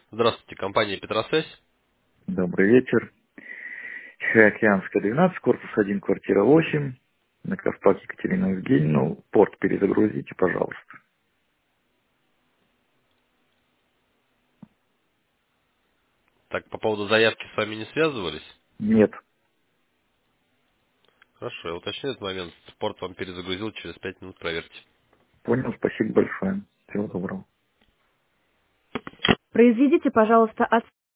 Здравствуйте, компания Петросвязь. Добрый вечер. Тихоокеанская, 12, корпус 1, квартира 8. На Ковпак Екатерина Евгеньевна. Порт перезагрузите, пожалуйста. Так, по поводу заявки с вами не связывались? Нет. Хорошо, я уточню этот момент. Порт вам перезагрузил, через 5 минут проверьте. Понял, спасибо большое. Всего доброго. Произведите, пожалуйста,